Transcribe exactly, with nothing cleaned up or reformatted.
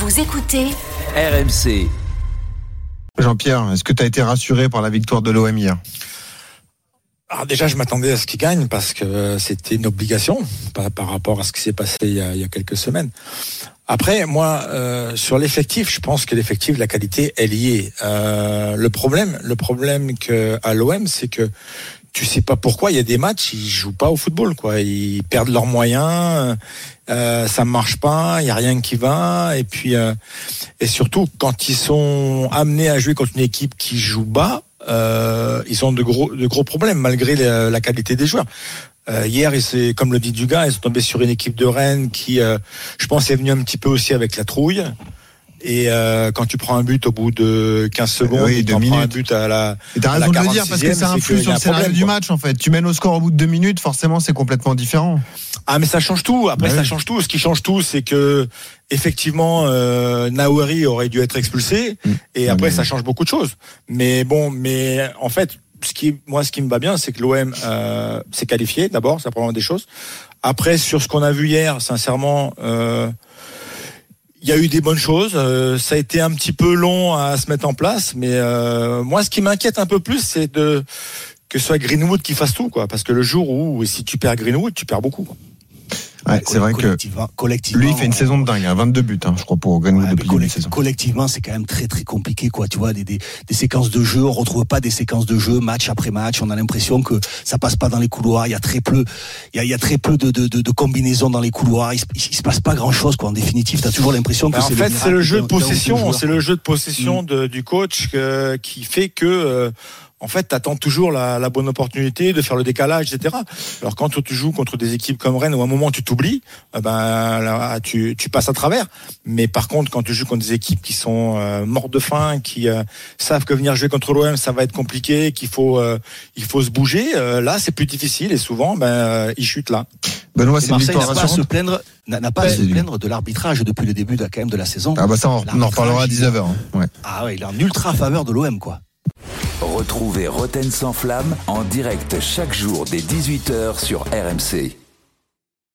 Vous écoutez R M C. Jean-Pierre, est-ce que tu as été rassuré par la victoire de l'O M hier ? Alors déjà, je m'attendais à ce qu'ils gagnent parce que c'était une obligation par, par rapport à ce qui s'est passé il y a, il y a quelques semaines. Après, moi, euh, sur l'effectif, je pense que l'effectif, la qualité, elle y est. Euh, le problème, le problème que à l'O M, c'est que tu sais pas pourquoi il y a des matchs, ils jouent pas au football, quoi. Ils perdent leurs moyens, euh, ça marche pas, il y a rien qui va. Et puis, euh, et surtout quand ils sont amenés à jouer contre une équipe qui joue bas, euh, ils ont de gros, de gros problèmes malgré la, la qualité des joueurs. Euh, hier, c'est comme le dit Dugas, ils sont tombés sur une équipe de Rennes qui, euh, je pense, est venue un petit peu aussi avec la trouille. Et euh, quand tu prends un but au bout de quinze secondes, oui, tu prends un but à la. Et t'as raison de le dire parce que ça influe sur le scénario du match en fait. Tu mènes au score au bout de deux minutes, forcément c'est complètement différent. Ah mais ça change tout. Après bah ça oui. change tout. Ce qui change tout, c'est que effectivement euh, Naouari aurait dû être expulsé. Mmh. Et après mmh. ça change beaucoup de choses. Mais bon, mais en fait, ce qui moi ce qui me va bien, c'est que l'O M euh, s'est qualifié. D'abord, ça prend des choses. Après sur ce qu'on a vu hier, sincèrement. Euh, Il y a eu des bonnes choses, euh, ça a été un petit peu long à se mettre en place, mais euh, moi ce qui m'inquiète un peu plus, c'est de que ce soit Greenwood qui fasse tout, quoi, parce que le jour où si tu perds Greenwood, tu perds beaucoup, quoi. Ouais, c'est vrai que collectivement, lui il fait une saison de dingue, hein, vingt-deux buts, hein, je crois pour Greenwood ouais, depuis collect- une saison. Collectivement, c'est quand même très très compliqué, quoi. Tu vois, des, des, des séquences de jeu, on retrouve pas des séquences de jeu match après match. On a l'impression que ça passe pas dans les couloirs. Il y a très peu, il y a, il y a très peu de, de, de, de combinaisons dans les couloirs. Il, il, il se passe pas grand chose, quoi. En définitive, t'as toujours l'impression que bah c'est. En fait, le c'est le jeu de possession, c'est le jeu de possession mmh. de, du coach que, qui fait que. Euh, En fait, t'attends toujours la, la bonne opportunité de faire le décalage, et cetera. Alors quand tu joues contre des équipes comme Rennes, où à un moment tu t'oublies, ben là, tu, tu passes à travers. Mais par contre, quand tu joues contre des équipes qui sont euh, mortes de faim, qui euh, savent que venir jouer contre l'O M, ça va être compliqué, qu'il faut, euh, il faut se bouger. Euh, là, c'est plus difficile et souvent, ben euh, ils chutent là. Benoît, c'est Marseille n'a pas à se plaindre, n'a, n'a pas ouais, à se plaindre de l'arbitrage depuis le début de, quand même de la saison. Ah bah ça, on, on en reparlera à dix-neuf heures. Hein. Ouais. Ah ouais, il est en ultra faveur de l'O M, quoi. Retrouvez Roten sans flamme en direct chaque jour dès dix-huit heures sur R M C.